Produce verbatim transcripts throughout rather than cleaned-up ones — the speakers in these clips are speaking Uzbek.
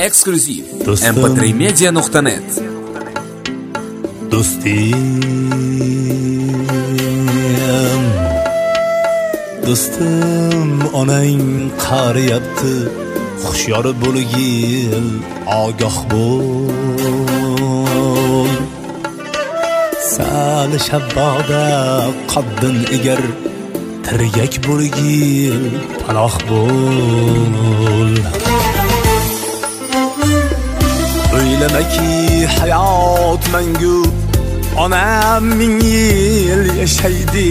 Eksklyuziv em p tre media nuqta net. Do'stim, do'stim, onang qariyapti, hushyor bo'lgil, ogoh bo'l. Sal shabboda qaddin egar, tirgak bo'lgil, panoh bo'l. O'ylamaki hayot mangu, onam ming yil yashaydi.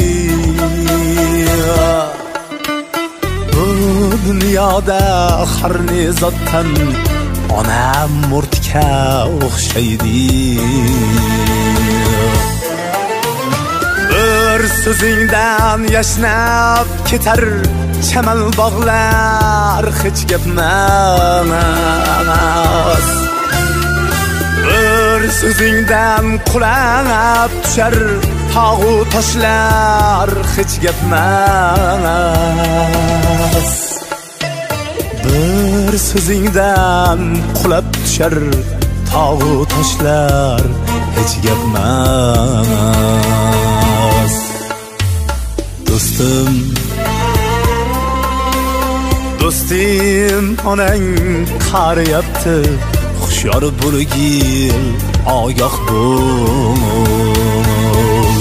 Bu dunyoda har nezotdan onam murtga o'xshaydi. Bir so'zingdan yashnab ketar chamal bog'lar hech gapmas. Bir so'zingdan qulab tushar tog'u toshlar hech gapmas. Bir so'zingdan qulab tushar tog'u toshlar hech gapmas. Do'stim, do'stim, onang qariyapti, hushyor bo'lgil, ogoh bo'l.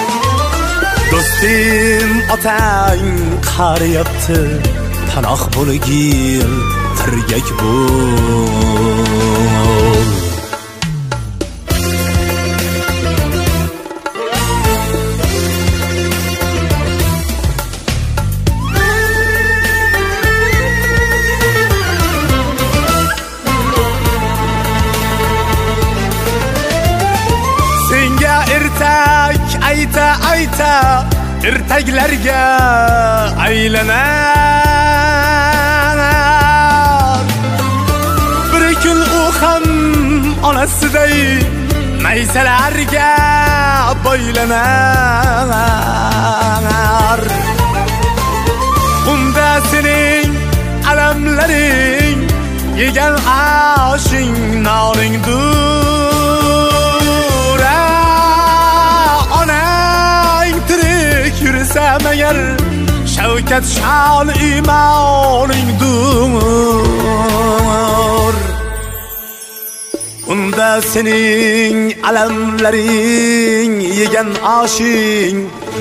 Do'stim, otang qariyapti, panoh bo'lgil, tirgak bo'l. Ertak ayta ayta ertaklarga aylanar. Bir kun u ham onasiday maysalarga boylanar. Unda sening alamlaring, yegan oshing, noningdir. Yursam agar shavkat shon imoningdir. Unda sening alamlaring, yegan oshing,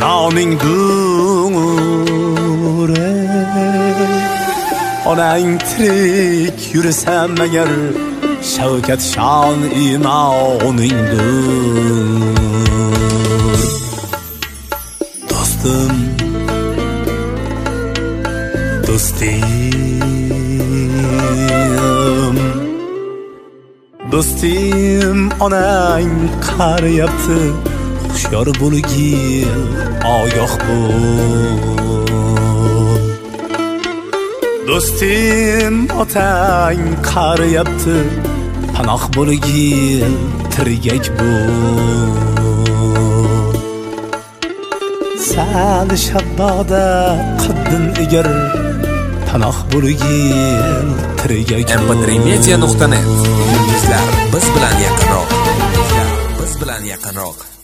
noningdir. Onang tirik yursam agar shavkat shon imoningdir. Do'stim, do'stim, do'stim, onang qariyapti, hushyor bo'lgil, ogoh bo'l. Do'stim, otang qariyapti, panoh bo'lgil, tirgak bo'l. Sal shabboda qaddin egar, panoh bo'lgil, tirgak bo'l. em p tre media nuqta net. Yulduzlar biz bilan yaqinroq. Biz bilan yaqinroq.